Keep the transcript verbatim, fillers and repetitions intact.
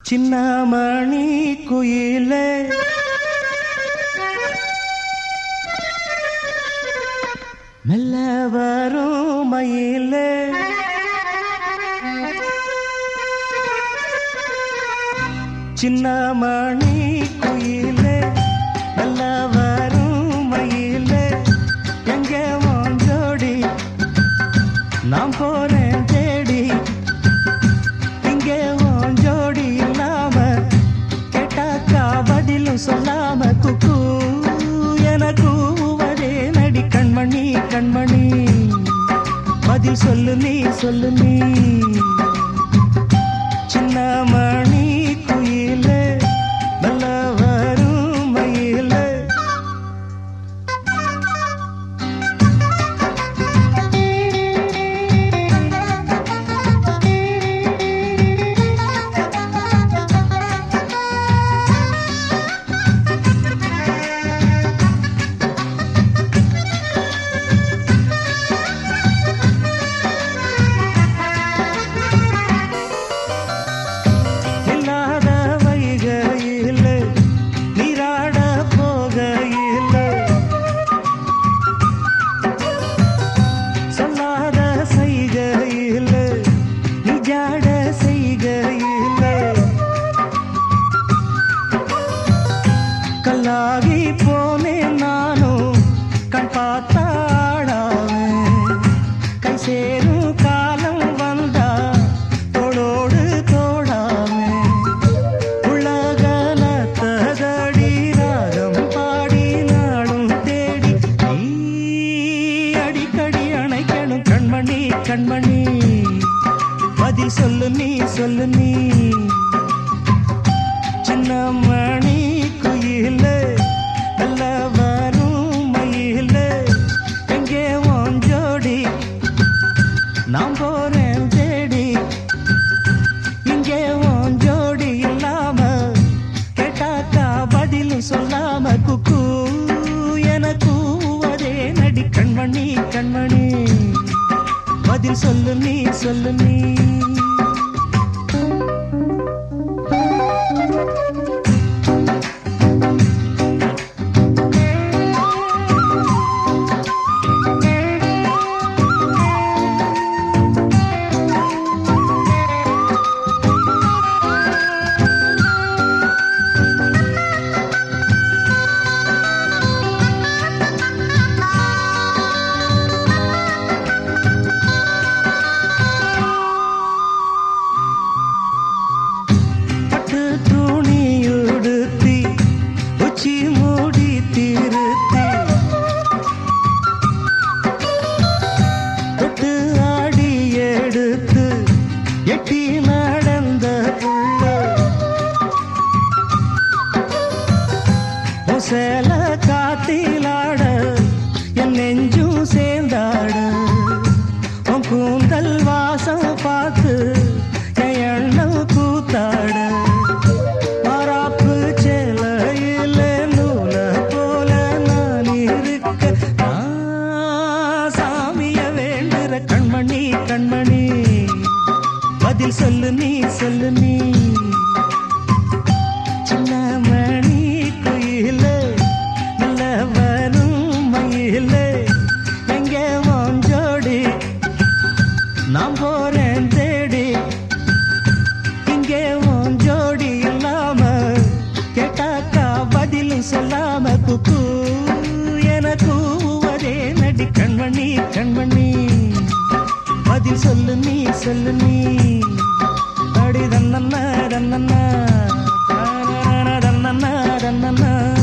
சின்னமணி குயிலே மெல்ல வரும் மயிலே சின்னமணி குயிலே மெல்ல வரும் மயிலே எங்கே உன் ஜோடி நான் போறேன் தேடி இங்கே உன் ஜோடி இல்லாம கேட்டாக்கா பதிலும் சொல்லாம குக்கு என கூவதே நடி கண்மணி கண்மணி பதில் சொல்லு நீ சொல்லு நீ சின்னமணி குயிலே நல்ல வரும் மயிலே கல்லாகி போனேன் நானும் கண் பார்த்தாடாவே கை சேரும் காலம் வந்தா தோளோடு தோடாமே உலகல தகடி ராகம் பாடி நாடும் தேடி நீ அடிக்கடி அணைக்கணும் கண்மணி கண்மணி பதில் சொல்லு நீ சொல்லு நீ சின்னமணி குயிலே நல்ல வரும் மயிலே எங்கே உன் ஜோடி நான் போறேன் தேடி இங்கே உன் ஜோடி இல்லாம கேட்டாக்கா பதிலும் சொல்லாம குக்கு என கூவதே நடி கண்மணி கண்மணி பதில் சொல்லு நீ சொல்லு நீ எட்டி நடந்த புள்ள சேல காத்திலாட என் நெஞ்சும் சேர்ந்தாட உன் கூந்தல் வாசம் பார்த்து என் எண்ணம் கூத்தாட மராப்பு சேலையில நூல போல நான் இருக்க சாமிய வேண்டுற கண்மணி கண்மணி பதில் சொல்லு நீ சொல்லு நீ சின்னமணி குயிலே நல்ல வரும் மயிலே எங்கே உன் ஜோடி நான் போறேன் தேடி இங்கே உன் ஜோடி இல்லாம கேட்டாக்கா பதிலும் சொல்லாம குக்கு என கூவதே நடி கண்மணி கண்மணி பதில் சொல்லு நீ சொல்லு நீ அடி தன்னன்னா தன்னன்னா தன்னன்னா தன்னன்னா